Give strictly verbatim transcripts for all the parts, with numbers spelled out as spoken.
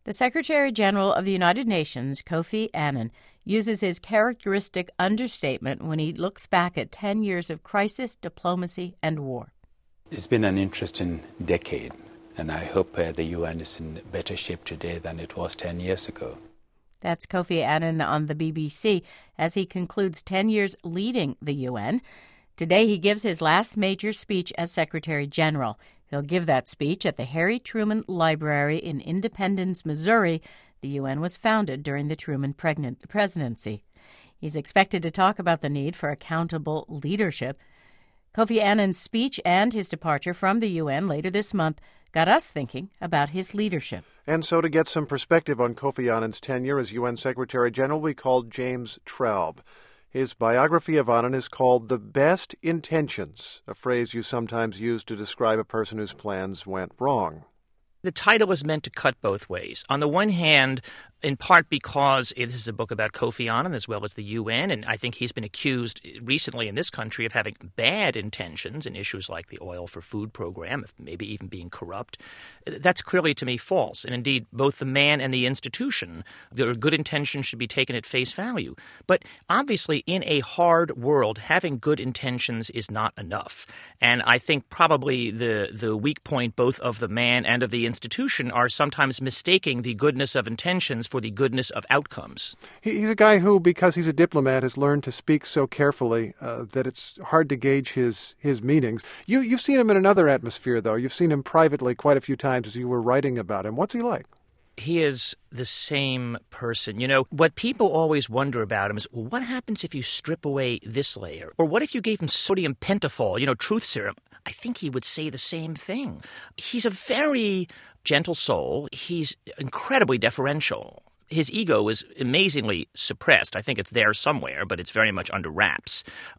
The Secretary General of the United Nations, Kofi Annan, uses his characteristic understatement when he looks back at ten years of crisis, diplomacy, and war. It's been an interesting decade, and I hope uh, the U N is in better shape today than it was ten years ago. That's Kofi Annan on the B B C as he concludes ten years leading the U N. Today he gives his last major speech as Secretary General. He'll give that speech at the Harry Truman Library in Independence, Missouri. The U N was founded during the Truman pregnant presidency. He's expected to talk about the need for accountable leadership. Kofi Annan's speech and his departure from the U N later this month got us thinking about his leadership. And so to get some perspective on Kofi Annan's tenure as U N Secretary General, we called James Traub. His biography of Annan is called The Best Intentions, a phrase you sometimes use to describe a person whose plans went wrong. The title is meant to cut both ways. On the one hand, in part because this is a book about Kofi Annan as well as the U N, and I think he's been accused recently in this country of having bad intentions in issues like the Oil for Food program, maybe even being corrupt. That's clearly, to me, false. And indeed, both the man and the institution, their good intentions should be taken at face value. But obviously, in a hard world, having good intentions is not enough. And I think probably the, the weak point both of the man and of the institution are sometimes mistaking the goodness of intentions for the goodness of outcomes. He's a guy who, because he's a diplomat, has learned to speak so carefully uh, that it's hard to gauge his his meanings. You, you've seen him in another atmosphere, though. You've seen him privately quite a few times as you were writing about him. What's he like? He is the same person. You know, what people always wonder about him is, well, what happens if you strip away this layer? Or what if you gave him sodium pentothal, you know, truth serum? I think he would say the same thing. He's a very gentle soul. He's incredibly deferential. His ego is amazingly suppressed. I think it's there somewhere, but it's very much under wraps.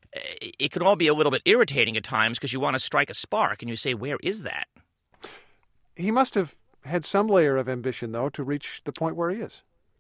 It can all be a little bit irritating at times because you want to strike a spark and you say, where is that? He must have had some layer of ambition, though, to reach the point where he is.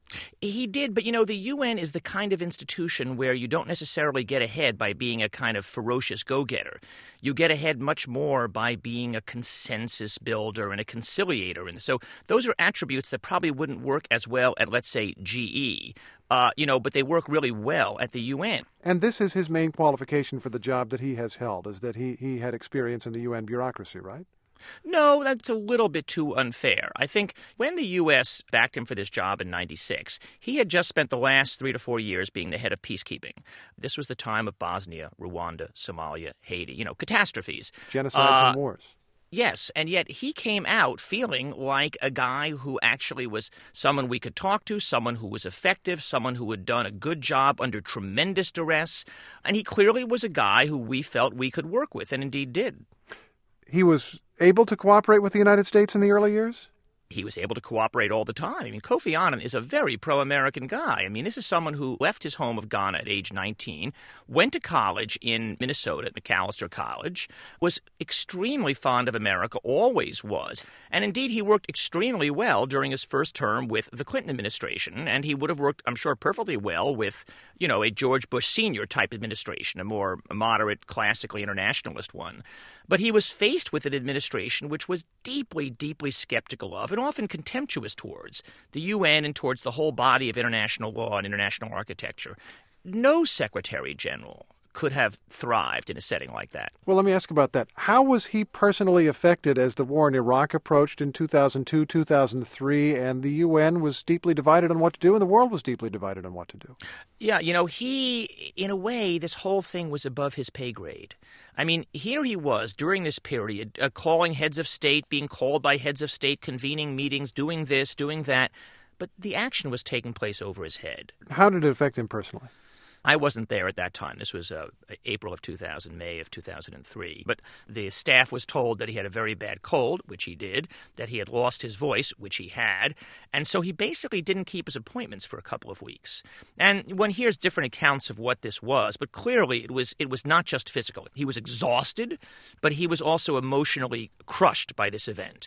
He did, but, you know, the U N is the kind of institution where you don't necessarily get ahead by being a kind of ferocious go-getter. You get ahead much more by being a consensus builder and a conciliator. And so those are attributes that probably wouldn't work as well at, let's say, G E, uh, you know, but they work really well at the U N. And this is his main qualification for the job that he has held, is that he, he had experience in the U N bureaucracy, right? No, that's a little bit too unfair. I think when the U S backed him for this job in ninety-six, he had just spent the last three to four years being the head of peacekeeping. This was the time of Bosnia, Rwanda, Somalia, Haiti, you know, catastrophes. Genocides uh, and wars. Yes, and yet he came out feeling like a guy who actually was someone we could talk to, someone who was effective, someone who had done a good job under tremendous duress. And he clearly was a guy who we felt we could work with, and indeed did. He was able to cooperate with the United States in the early years? He was able to cooperate all the time. I mean, Kofi Annan is a very pro-American guy. I mean, this is someone who left his home of Ghana at age nineteen, went to college in Minnesota at Macalester College, was extremely fond of America, always was. And indeed, he worked extremely well during his first term with the Clinton administration, and he would have worked, I'm sure, perfectly well with, you know, a George Bush Senior type administration, a more moderate, classically internationalist one. But he was faced with an administration which was deeply, deeply skeptical of and often contemptuous towards the U N and towards the whole body of international law and international architecture. No Secretary General could have thrived in a setting like that. Well, let me ask about that. How was he personally affected as the war in Iraq approached in two thousand two, two thousand three, and the U N was deeply divided on what to do, and the world was deeply divided on what to do? Yeah, you know, he, in a way, this whole thing was above his pay grade. I mean, here he was during this period, uh, calling heads of state, being called by heads of state, convening meetings, doing this, doing that. But the action was taking place over his head. How did it affect him personally? I wasn't there at that time. This was uh, April of two thousand, May of two thousand three. But the staff was told that he had a very bad cold, which he did, that he had lost his voice, which he had. And so he basically didn't keep his appointments for a couple of weeks. And one hears different accounts of what this was, but clearly it was it was not just physical. He was exhausted, but he was also emotionally crushed by this event.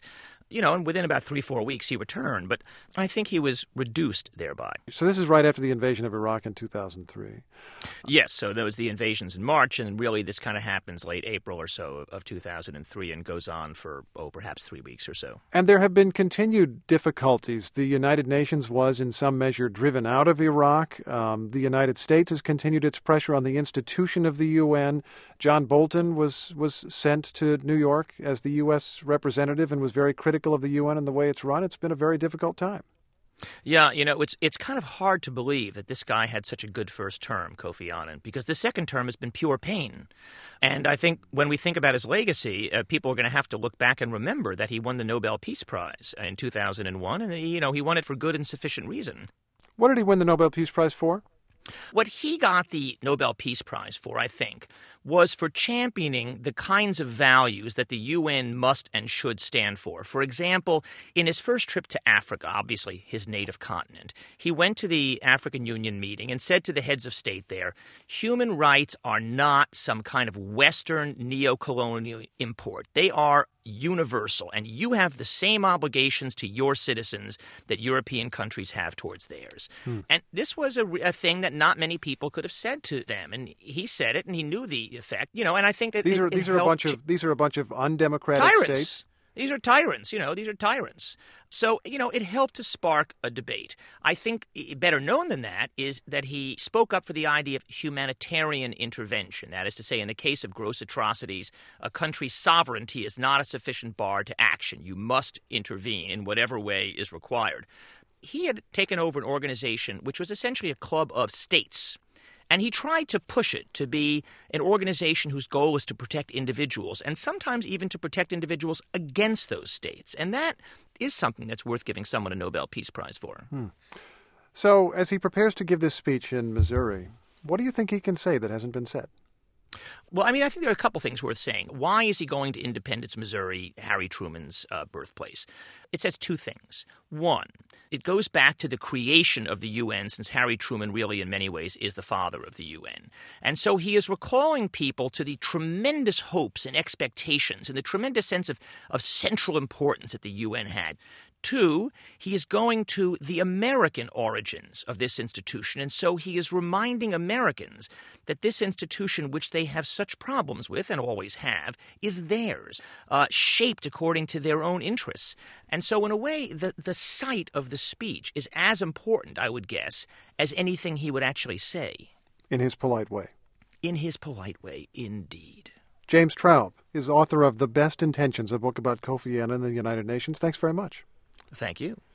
You know, and within about three, four weeks he returned. But I think he was reduced thereby. So this is right after the invasion of Iraq in two thousand three. Yes, so there was the invasions in March, and really this kind of happens late April or so of two thousand three and goes on for, oh, perhaps three weeks or so. And there have been continued difficulties. The United Nations was in some measure driven out of Iraq. Um, the United States has continued its pressure on the institution of the U N. John Bolton was, was sent to New York as the U S representative and was very critical of the U N and the way it's run. It's been a very difficult time. Yeah, you know, it's it's kind of hard to believe that this guy had such a good first term, Kofi Annan, because the second term has been pure pain. And I think when we think about his legacy, uh, people are going to have to look back and remember that he won the Nobel Peace Prize in two thousand one, and, you know, he won it for good and sufficient reason. What did he win the Nobel Peace Prize for? What he got the Nobel Peace Prize for, I think, was for championing the kinds of values that the U N must and should stand for. For example, in his first trip to Africa, obviously his native continent, he went to the African Union meeting and said to the heads of state there, human rights are not some kind of Western neo-colonial import. They are universal, and you have the same obligations to your citizens that European countries have towards theirs. Hmm. And this was a, a thing that not many people could have said to them, and he said it, and he knew the effect. You know, and I think that these it, are it these are a bunch of these are a bunch of undemocratic tyrants. states. These are tyrants, you know, these are tyrants. So, you know, it helped to spark a debate. I think better known than that is that he spoke up for the idea of humanitarian intervention. That is to say, in the case of gross atrocities, a country's sovereignty is not a sufficient bar to action. You must intervene in whatever way is required. He had taken over an organization which was essentially a club of states. And he tried to push it to be an organization whose goal is to protect individuals, and sometimes even to protect individuals against those states. And that is something that's worth giving someone a Nobel Peace Prize for. Hmm. So as he prepares to give this speech in Missouri, what do you think he can say that hasn't been said? Well, I mean, I think there are a couple things worth saying. Why is he going to Independence, Missouri, Harry Truman's uh, birthplace? It says two things. One, it goes back to the creation of the U N, since Harry Truman really in many ways is the father of the U N. And so he is recalling people to the tremendous hopes and expectations and the tremendous sense of, of central importance that the U N had. Two, he is going to the American origins of this institution, and so he is reminding Americans that this institution, which they have such problems with and always have, is theirs, uh, shaped according to their own interests. And so in a way, the, the site of the speech is as important, I would guess, as anything he would actually say. In his polite way. In his polite way, indeed. James Traub is author of The Best Intentions, a book about Kofi Annan and the United Nations. Thanks very much. Thank you.